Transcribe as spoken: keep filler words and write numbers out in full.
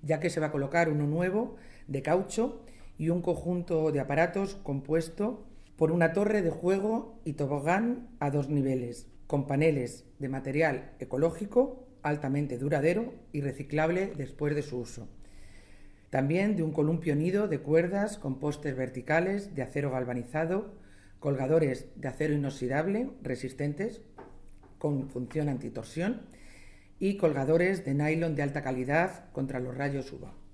ya que se va a colocar uno nuevo de caucho y un conjunto de aparatos compuesto por una torre de juego y tobogán a dos niveles, con paneles de material ecológico altamente duradero y reciclable después de su uso. También de un columpio nido de cuerdas con postes verticales de acero galvanizado, colgadores de acero inoxidable resistentes con función antitorsión y colgadores de nylon de alta calidad contra los rayos U V A.